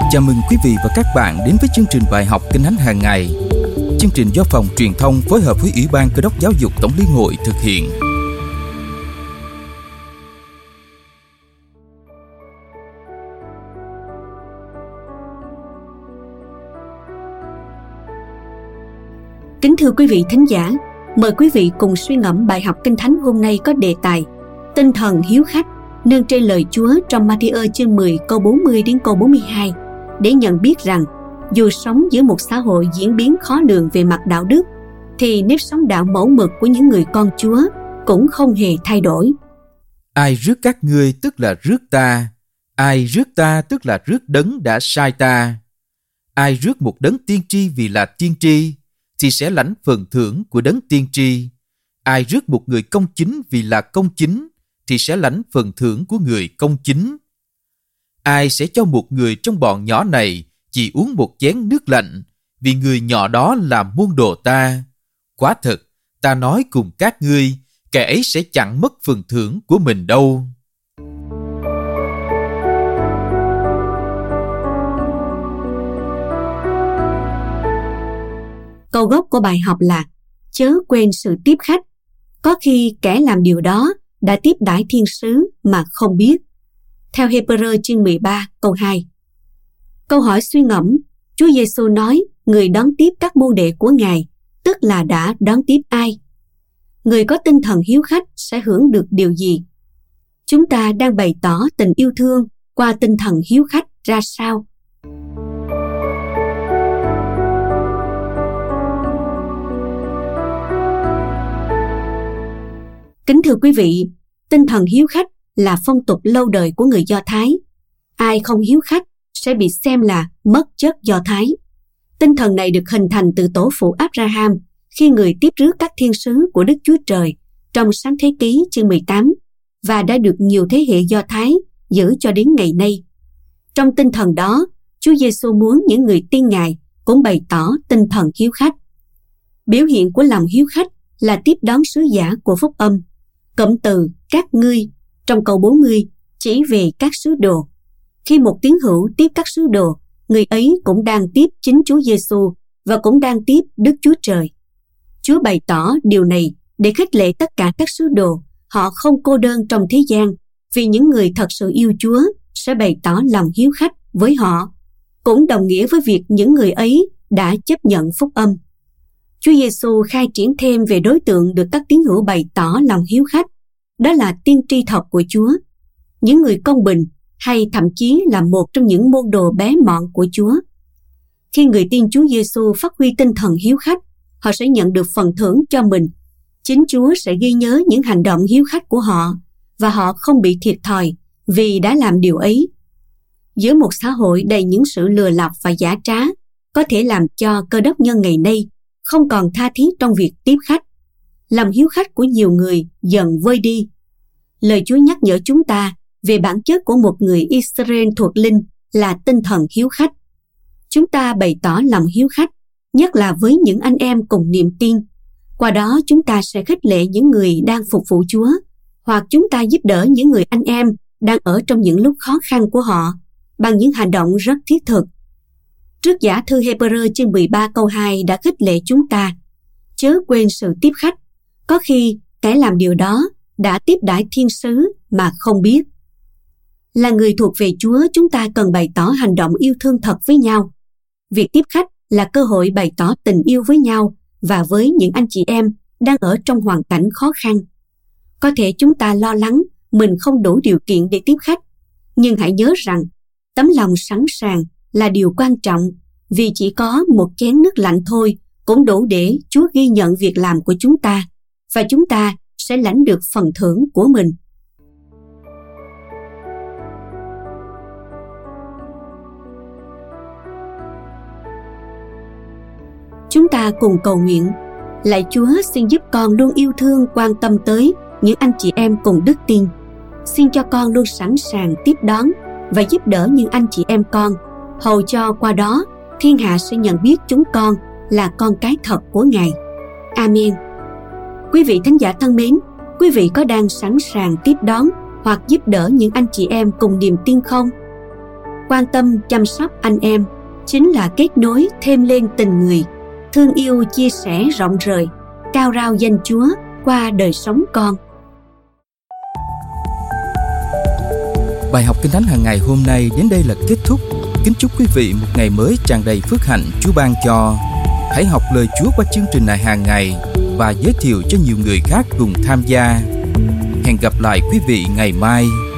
Chào mừng quý vị và các bạn đến với chương trình bài học Kinh Thánh hàng ngày. Chương trình do Phòng Truyền thông phối hợp với Ủy ban Cơ đốc Giáo dục Tổng liên hội thực hiện. Kính thưa quý vị thính giả, mời quý vị cùng suy ngẫm bài học Kinh Thánh hôm nay có đề tài Tinh thần hiếu khách, nương trên lời Chúa trong Ma-thi-ơ chương 10 câu 40 đến câu 42, để nhận biết rằng dù sống giữa một xã hội diễn biến khó lường về mặt đạo đức, thì nếp sống đạo mẫu mực của những người con Chúa cũng không hề thay đổi. Ai rước các ngươi tức là rước ta, ai rước ta tức là rước đấng đã sai ta. Ai rước một đấng tiên tri vì là tiên tri, thì sẽ lãnh phần thưởng của đấng tiên tri. Ai rước một người công chính vì là công chính, thì sẽ lãnh phần thưởng của người công chính. Ai sẽ cho một người trong bọn nhỏ này chỉ uống một chén nước lạnh, vì người nhỏ đó là môn đồ ta? Quả thật, ta nói cùng các ngươi, kẻ ấy sẽ chẳng mất phần thưởng của mình đâu. Câu gốc của bài học là chớ quên sự tiếp khách. Có khi kẻ làm điều đó đã tiếp đãi thiên sứ mà không biết. Theo Hebrew chương 13 câu 2. Câu hỏi suy ngẫm, Chúa Giêsu nói người đón tiếp các môn đệ của Ngài, tức là đã đón tiếp ai? Người có tinh thần hiếu khách sẽ hưởng được điều gì? Chúng ta đang bày tỏ tình yêu thương qua tinh thần hiếu khách ra sao? Kính thưa quý vị, tinh thần hiếu khách là phong tục lâu đời của người Do Thái. Ai không hiếu khách sẽ bị xem là mất chất Do Thái. Tinh thần này được hình thành từ tổ phụ Abraham khi người tiếp rước các thiên sứ của Đức Chúa Trời trong Sáng Thế Ký chương 18 và đã được nhiều thế hệ Do Thái giữ cho đến ngày nay. Trong tinh thần đó, Chúa Giêsu muốn những người tin Ngài cũng bày tỏ tinh thần hiếu khách. Biểu hiện của lòng hiếu khách là tiếp đón sứ giả của phúc âm. Cụm từ các ngươi trong câu 40 chỉ về các sứ đồ. Khi một tín hữu tiếp các sứ đồ, người ấy cũng đang tiếp chính Chúa Giêsu và cũng đang tiếp Đức Chúa Trời. Chúa bày tỏ điều này để khích lệ tất cả các sứ đồ, họ không cô đơn trong thế gian, vì những người thật sự yêu Chúa sẽ bày tỏ lòng hiếu khách với họ, cũng đồng nghĩa với việc những người ấy đã chấp nhận phúc âm. Chúa Giêsu khai triển thêm về đối tượng được các tín hữu bày tỏ lòng hiếu khách, đó là tiên tri thật của Chúa, những người công bình hay thậm chí là một trong những môn đồ bé mọn của Chúa. Khi người tin Chúa Giêsu phát huy tinh thần hiếu khách, họ sẽ nhận được phần thưởng cho mình. Chính Chúa sẽ ghi nhớ những hành động hiếu khách của họ và họ không bị thiệt thòi vì đã làm điều ấy. Giữa một xã hội đầy những sự lừa lọc và giả trá, có thể làm cho Cơ đốc nhân ngày nay không còn tha thiết trong việc tiếp khách. Lòng hiếu khách của nhiều người dần vơi đi. Lời Chúa nhắc nhở chúng ta về bản chất của một người Israel thuộc linh là tinh thần hiếu khách. Chúng ta bày tỏ lòng hiếu khách, nhất là với những anh em cùng niềm tin. Qua đó chúng ta sẽ khích lệ những người đang phục vụ Chúa, hoặc chúng ta giúp đỡ những người anh em đang ở trong những lúc khó khăn của họ bằng những hành động rất thiết thực. Trước giả thư Hebrew chương 13 câu 2 đã khích lệ chúng ta chớ quên sự tiếp khách. Có khi kẻ làm điều đó đã tiếp đãi thiên sứ mà không biết. Là người thuộc về Chúa, chúng ta cần bày tỏ hành động yêu thương thật với nhau. Việc tiếp khách là cơ hội bày tỏ tình yêu với nhau và với những anh chị em đang ở trong hoàn cảnh khó khăn. Có thể chúng ta lo lắng mình không đủ điều kiện để tiếp khách, nhưng hãy nhớ rằng tấm lòng sẵn sàng là điều quan trọng, vì chỉ có một chén nước lạnh thôi cũng đủ để Chúa ghi nhận việc làm của chúng ta và chúng ta sẽ lãnh được phần thưởng của mình. Chúng ta cùng cầu nguyện. Lạy Chúa, xin giúp con luôn yêu thương, quan tâm tới những anh chị em cùng đức tin. Xin cho con luôn sẵn sàng tiếp đón và giúp đỡ những anh chị em con, hầu cho qua đó thiên hạ sẽ nhận biết chúng con là con cái thật của Ngài. Amen. Quý vị thính giả thân mến, quý vị có đang sẵn sàng tiếp đón hoặc giúp đỡ những anh chị em cùng niềm tin không? Quan tâm chăm sóc anh em chính là kết nối thêm lên tình người, thương yêu chia sẻ rộng rời, cao rao danh Chúa qua đời sống con. Bài học Kinh Thánh hàng ngày hôm nay đến đây là kết thúc. Kính chúc quý vị một ngày mới tràn đầy phước hạnh Chúa ban cho. Hãy học lời Chúa qua chương trình này hàng ngày và giới thiệu cho nhiều người khác cùng tham gia. Hẹn gặp lại quý vị ngày mai.